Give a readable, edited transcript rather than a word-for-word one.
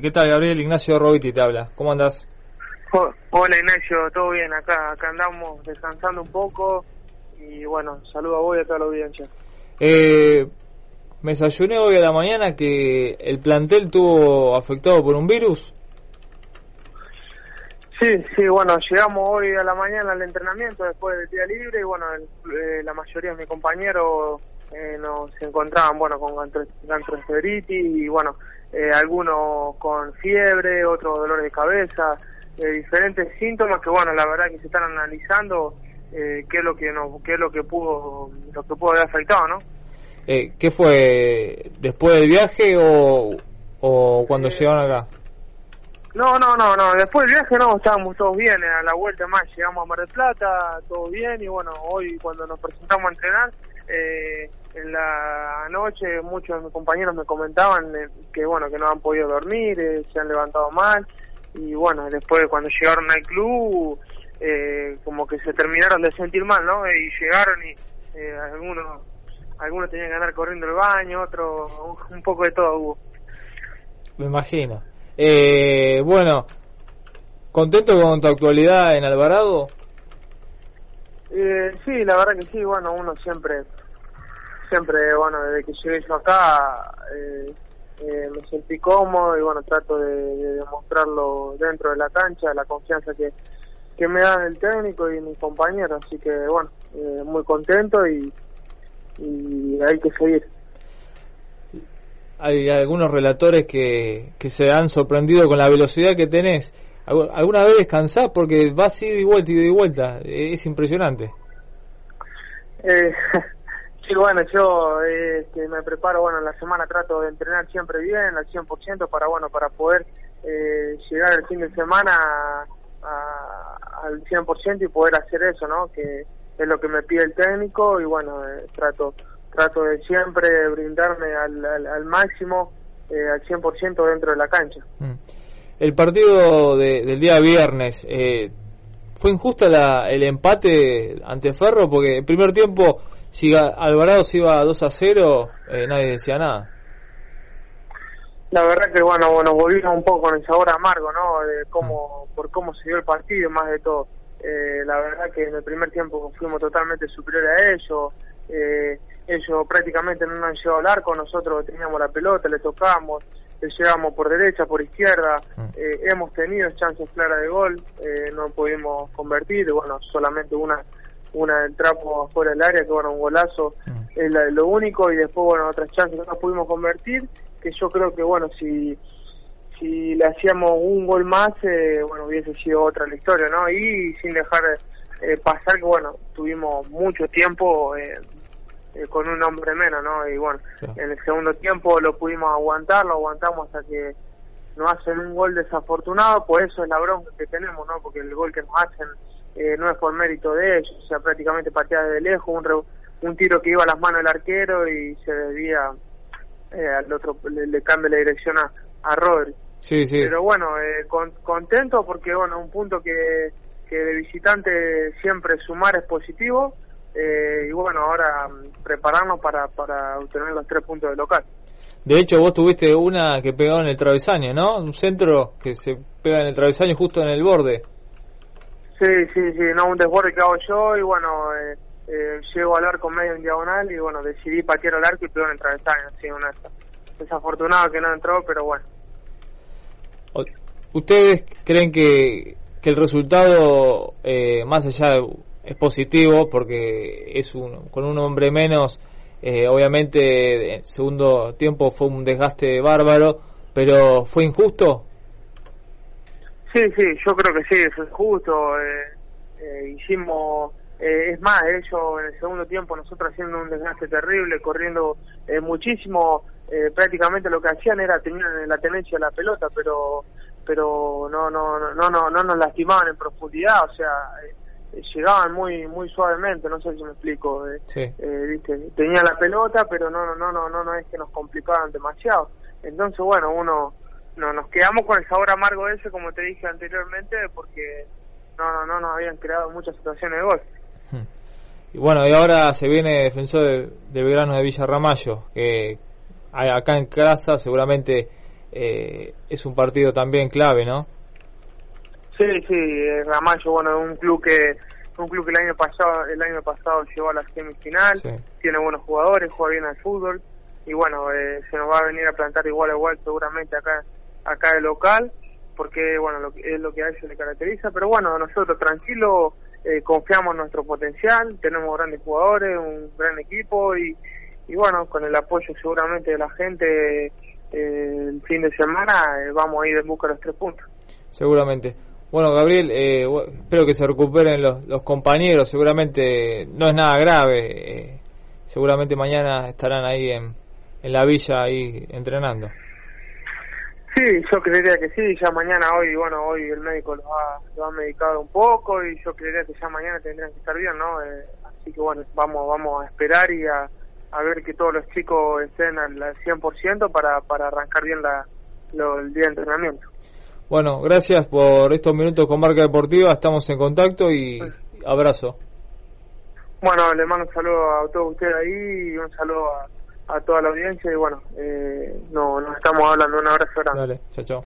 ¿Qué tal, Gabriel? Ignacio Robiti te habla. ¿Cómo andás? Hola, Ignacio, todo bien acá andamos descansando un poco y bueno, saludo a vos y a toda la audiencia. Me desayuné hoy a la mañana que el plantel tuvo afectado por un virus. Sí, bueno, llegamos hoy a la mañana al entrenamiento después del día libre y bueno, la mayoría de mis compañeros nos encontraban con gastroenteritis y bueno, algunos con fiebre, otros dolores de cabeza, diferentes síntomas que bueno, la verdad que se están analizando qué es lo que pudo haber afectado, ¿no? ¿Qué fue? ¿Después del viaje o cuando llegaron acá? No, después del viaje no, estábamos todos bien, a la vuelta más llegamos a Mar del Plata, todo bien, y bueno, hoy cuando nos presentamos a entrenar, en la noche muchos de mis compañeros me comentaban que bueno, que no han podido dormir, se han levantado mal, y bueno, después cuando llegaron al club, como que se terminaron de sentir mal, ¿no? Y llegaron y algunos tenían que andar corriendo al baño, otros un poco de todo hubo. Me imagino. Bueno, ¿contento con tu actualidad en Alvarado? Sí, la verdad que sí, bueno, uno siempre, bueno, desde que llegué yo acá, me sentí cómodo y bueno, trato de demostrarlo dentro de la cancha, la confianza que me dan el técnico y mis compañeros, así que bueno, muy contento y hay que seguir. Hay algunos relatores que se han sorprendido con la velocidad que tenés. ¿Alguna vez descansás? Porque vas ida y vuelta, es impresionante. Sí, bueno, yo que me preparo, bueno, en la semana trato de entrenar siempre bien, al 100% para poder llegar el fin de semana al 100% y poder hacer eso, ¿no? Que es lo que me pide el técnico y bueno, trato de siempre brindarme al máximo, al 100% dentro de la cancha. El partido del día viernes, ¿fue injusto el empate ante Ferro? Porque el primer tiempo, si Alvarado se iba 2-0, nadie decía nada. La verdad que bueno, volvimos un poco con el sabor amargo, ¿no? De por cómo se dio el partido, más de todo. La verdad que en el primer tiempo fuimos totalmente superiores a ellos. Ellos prácticamente no nos han llegado al arco, nosotros teníamos la pelota, le tocábamos, le llegamos por derecha, por izquierda, hemos tenido chances claras de gol, no pudimos convertir, bueno, solamente una del trapo afuera del área, que bueno, un golazo es lo único, y después bueno, otras chances no pudimos convertir, que yo creo que bueno, si le hacíamos un gol más, bueno, hubiese sido otra la historia, ¿no? Y sin dejar pasar que bueno, tuvimos mucho tiempo con un hombre menos, ¿no? Y bueno, sí. En el segundo tiempo lo aguantamos hasta que nos hacen un gol desafortunado, pues eso es la bronca que tenemos, ¿no? Porque el gol que nos hacen no es por mérito de ellos, o sea, prácticamente pateada de lejos, un tiro que iba a las manos del arquero y se desvía al otro, le cambia la dirección a Rodri. Sí. Pero bueno, contento porque bueno, un punto que de visitante siempre sumar es positivo. Y bueno, ahora prepararnos para obtener los 3 puntos de local. De hecho, vos tuviste una que pegó en el travesaño, ¿no? Un centro que se pega en el travesaño justo en el borde. Sí, no, un desborde que hago yo y bueno, llego al arco medio en diagonal y bueno, decidí patear al arco y pegó en el travesaño, sí, desafortunado que no entró, pero bueno. ¿Ustedes creen que el resultado, más allá es positivo porque con un hombre menos, obviamente el segundo tiempo fue un desgaste bárbaro, pero fue injusto? Sí, yo creo que sí, eso es justo. Hicimos, es más, ellos en el segundo tiempo, nosotros haciendo un desgaste terrible, corriendo muchísimo, prácticamente lo que hacían era tener la tenencia de la pelota, pero no nos lastimaban en profundidad, o sea, llegaban muy suavemente, no sé si me explico. Sí. ¿Viste? Tenían la pelota, pero no es que nos complicaban demasiado. Entonces, bueno, nos quedamos con el sabor amargo ese, como te dije anteriormente, porque no nos habían creado muchas situaciones de gol. Y bueno, y ahora se viene Defensor de Belgrano de Villa Ramallo, que acá en casa seguramente es un partido también clave, ¿no? Sí, Ramallo, bueno, un club que el año pasado llegó a la semifinal, Sí. tiene buenos jugadores, juega bien al fútbol y bueno, se nos va a venir a plantar igual a igual seguramente acá de local, porque bueno, es lo que a ellos le caracteriza, pero bueno, nosotros tranquilos, confiamos en nuestro potencial, tenemos grandes jugadores, un gran equipo y bueno, con el apoyo seguramente de la gente el fin de semana vamos a ir en busca de los 3 puntos. Seguramente. Bueno, Gabriel, espero que se recuperen los compañeros, seguramente no es nada grave, seguramente mañana estarán ahí en la villa ahí entrenando. Sí, yo creería que sí, ya mañana, hoy el médico lo ha medicado un poco y yo creería que ya mañana tendrían que estar bien, ¿no? Así que bueno, vamos a esperar y a ver que todos los chicos estén al 100% para arrancar bien el día de entrenamiento. Bueno, gracias por estos minutos con Marca Deportiva, estamos en contacto y abrazo. Bueno, le mando un saludo a todos ustedes ahí y un saludo a toda la audiencia y bueno, nos estamos hablando, un abrazo grande. Dale, chao, chao.